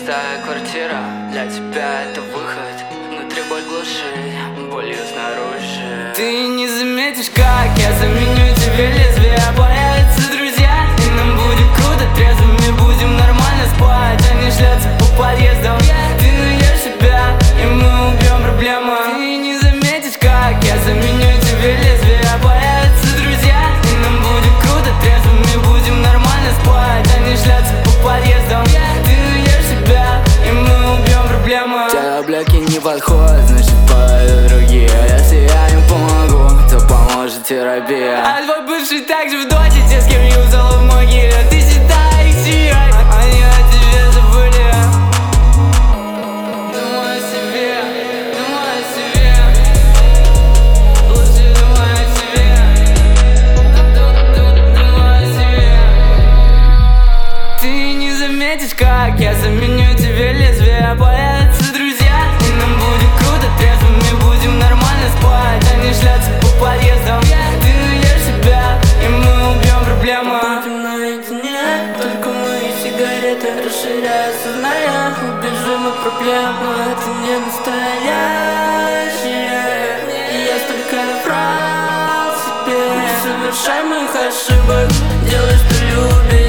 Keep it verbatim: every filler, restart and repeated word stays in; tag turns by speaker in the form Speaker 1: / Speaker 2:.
Speaker 1: Пустая квартира, для тебя это выход. Внутри боль глушит, болью снаружи. Ты не заметишь, как я заменю тебе лезвие. Появятся друзья, и нам будет круто. Трезвыми будем нормально спать, а не шляться по подъездам. Ты найдешь себя, и мы убьем проблему. Ты не заметишь, как я заменю тебе лезвие. Появятся друзья, и нам будет круто. Трезвыми будем нормально спать, а не шляться по подъездам. Ты найдешь себя, и мы убьем проблему.
Speaker 2: Тебя бляки не подходят, значит поют другие. Если я им помогу, то поможет терапия.
Speaker 1: А твой бывший также в доте, те, с кем юзал в могиле. Ты считай их семьей, они о тебе забыли. Думай о себе, думай о себе. Лучше думай о себе. Думай о себе. Ты не заметишь, как я заменю тебе лезвие. Появятся друзья, и нам будет круто. Трезвыми будем нормально спать, а не шляться по подъездам. Ты найдешь себя, и мы убьем проблему.
Speaker 3: Будем наедине, только мы и сигареты. Расширяя сознание, убежим от проблем. Но это не настоящее. И я столько наврал себе. Не совершай моих ошибок, делай, что любишь.